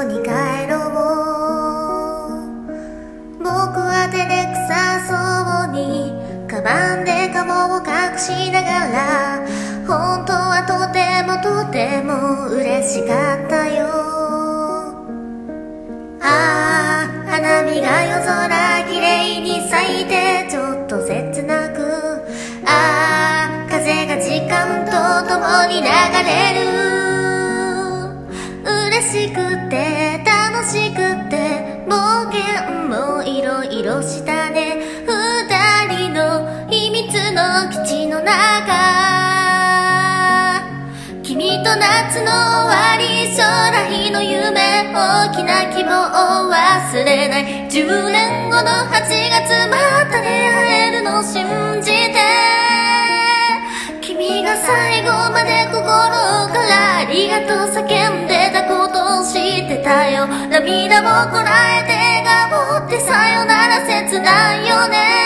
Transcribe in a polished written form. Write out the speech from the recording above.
緒に帰ろう。僕は照れくさそうにカバンで顔を隠しながら、本当はとてもとても嬉しかったよ。ああ、花見が夜空きれいに咲いてちょっと切なく、ああ、風が時間とともに流れる。嬉しくて楽しくて冒険もいろいろしたね。二人の秘密の基地の中、君と夏の終わり、将来の夢、大きな希望を忘れない。10年後の8月また出会えるの信じて、君が最後まで心からありがとう叫んでたことを知ってたよ。涙をこらえて笑顔ってさよなら切ないよね。